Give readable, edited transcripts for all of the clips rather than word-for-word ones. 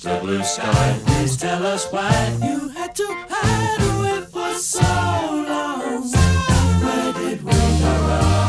Mr. Blue Sky, please tell us why you had to hide away for so long. Where did we go wrong?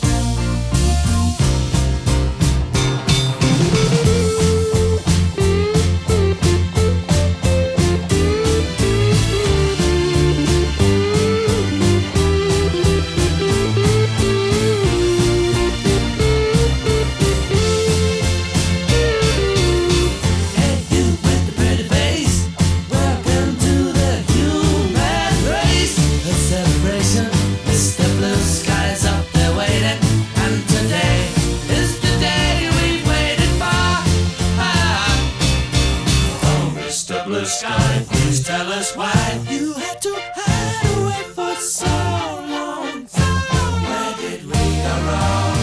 Blue sky, please tell us why you had to hide away for so long. Where did we go wrong?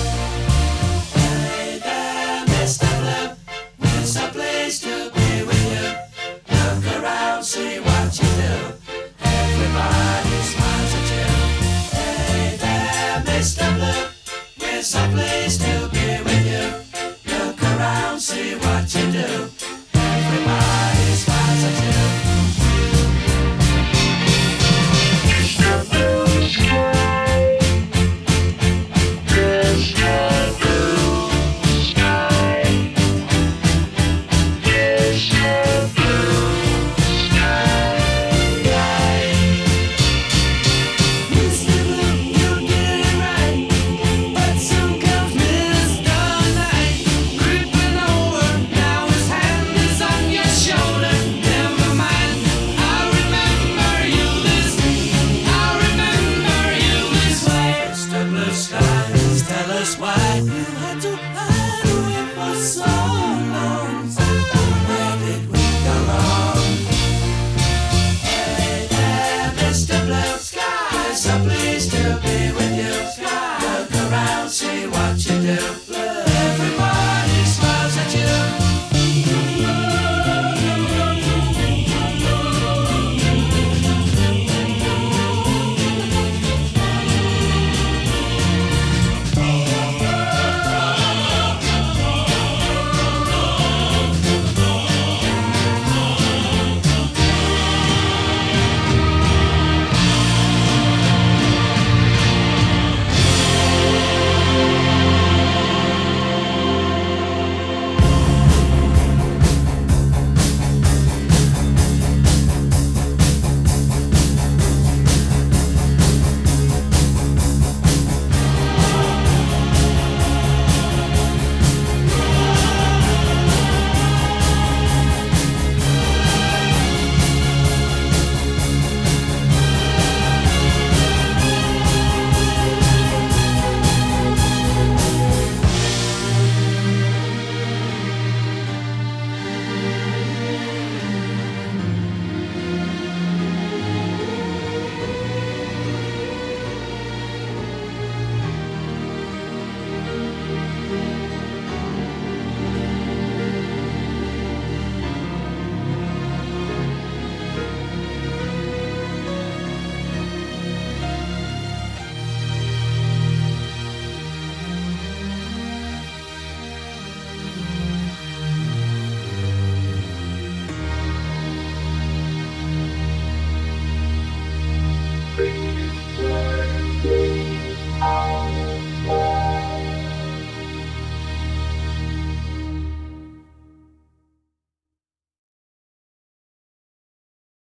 Hey there, Mr. Blue, it's a place to be with you. Look around, see what you do. Everybody smiles at you. Hey there, Mr. Blue, it's a place to be with you. Look around, see what you do. Everybody smiles at you. Why you had to hide away for so long? Where did we go wrong? Hey there, Mr. Blue Sky, so pleased to be with you. Look around, see what you do.